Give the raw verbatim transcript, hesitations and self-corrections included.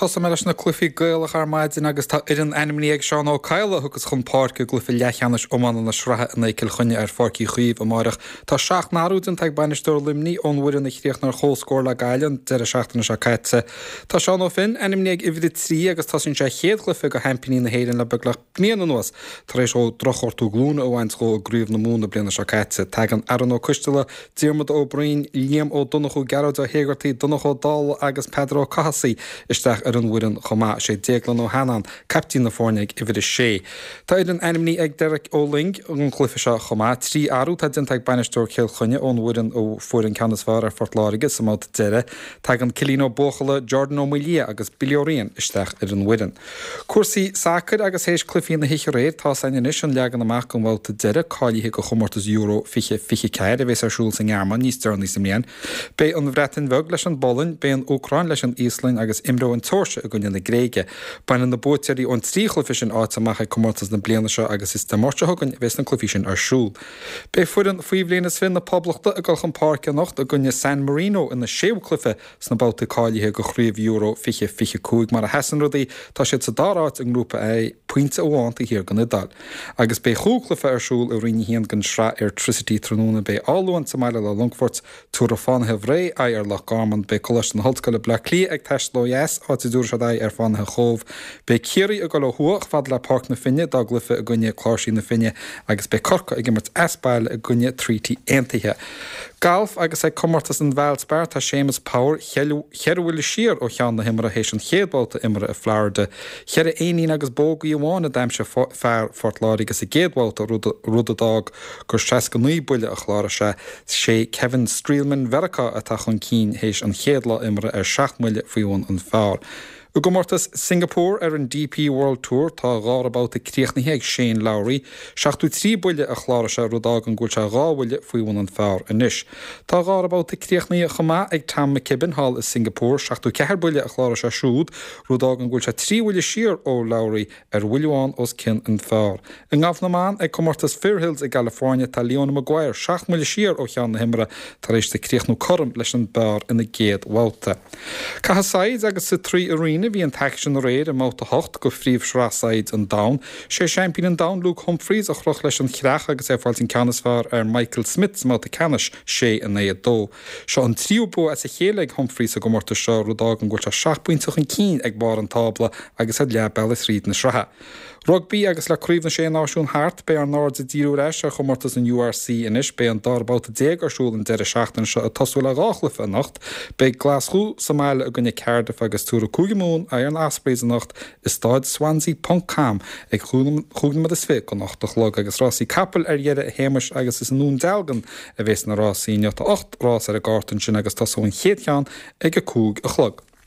tosa me leis na clufií gailach ar maidin agus tá idir enimní ag Seán Ó Caile thugus chun páirce glufi lechanis omán na srathe na cil chunne ar forcií chuomh amárach. Tá seach náúdin teag banisteir limní ónhuiir na chríoch nar chóscóir le gailen de a seachtainna se caite. Tá Seán Ó Finn enimní ag ifidi trí agus tá sin sé chéad glufi go hempiní na héirin le beglach bníana nuas. Tar éis ó drochortú glúna ó hains go grúh na múna bliana se caite. Teag an aran ó custile Diarmid Ó Brian Liam Ó Donachú Garrod ó Hégartaí Donachó Dal agus Pedro Cahasaí isteach ar an bhuirin chomá sé déaglan ó Hanan, captain na fórneig i bhid sé. Tá idir an enimní ag Derek Ó Ling an chlufa se chomá trí arú tá din teag banisteir céil chunne ón bhuirin ó fuarin Canisfar ar Fort Láirige sa máta deire, teag an Cilín Ó Bóchala Jordan Ó Mulia agus Bilioríon isteach ar an bhuirin. Cuasaí sacr agus héis clufií na hiiche réir tá sain inis an leagan amach an bhilta deire cáilíthe go chomórtas euro fiche fiche ceir a bhés ar siúil sa ngearman níos dearnaí sa mléan. Bé an bhreatain bheg leis an bolin, bé an Ucrain leis an Ísland agus imró an torse a gunne na Gréige. Bain na bóteirí ón trí chlufisin átamach ag comórtas na bliana seo agus is demórte thugann bhés na clufisin ar siúl. Bé fuirin faoi bblianas fin na poblachta a gulchan páirce nocht a gunne San Marino in na séú clufe sna báta cáilíthe go chríomh euro fiche fiche cúig mar a hesan rudaí tá siad sa dáráit an grúpa é puinte óháanta hir gan idal. Agus bé chúclufe ar siúl a riine híon gan sra electricity tróna bé áúan sa meile le Longfort túra fánathe bhré a ar lech garman bé colas an holscoile bla clí ag teist lo yes á tí dúr sedáid ar fánathe chomh. Bé céirí a go le huach fad le park na finne dá glufe a gunne chláirsí na finne agus bé corca ag immert espáil a gunne trítí aontaithe. Galf agus ag comórtas an bhheilspeir tá Seamus Power cheirhfuil siar ó cheann na himara hééis an chéadbáilta imara a Florida. Cheir aoín agus bógaí amháin a daimse fear Fort Láirige a géadbáilta rudadág gur streas go nuí buile a chlára se sé Kevin Streelman Verica atá chun cín hééis an chéadlá imara ar seaach muile faoin an fearr. U gomórtas Singapore ar an D P World Tour tá gárabáta críochnaithe ag Shane Lowry, seachtú trí buile a chlára se rudág an gúil se gáhfuile faoin an fearr inis. Tá gárabáta críochnaí chomá ag Tam McKibben Hall is Singapore, seachtú ceithir buile a chlára se siúd, rudág an gúil se trí bhuile siar ó Lowry ar bhuileáin os cin an fearr. In gáfnaán ag comórtas Fairhills i California tá Leona Maguire seacht muile siar ó cheann na himara tar éis de críochnú chom leis an bear ina géad bhálta. Cahasaid agus sa trí arína bhí an taction réir a máta hocht go phríomh srásaid an down. sé champion an down Luke Humphreys a chroch leis an chreach agus é fáil sin Canisfar ar Michael Smith máta canis sé an é dó. Seo an tríúbó as a chéile ag Humphreys a go mórta seo rudág an gúilte seach buintach an cín ag bar an tabla agus a le belas ríd na srathe. Rugby agus le críomh na sé náisiún hart be ar náir a díú éis a chomórtas an U R C inis be an darbáta déag arsúil an deire seachtain seo a tosúil a gáchlaf a nacht be Glasgow sa meile a gunne Cardiff agus túra cúgamún a an aspraise a nacht is stáid Swansea punt com ag chúgna is fé go nachtach log agus rásí capel ar dhéire a héimeis agus is nún delgan a bhés na rásí neota ocht rás ar a gátain sin agus tasúin chéadcheán ag a cúg a chlog.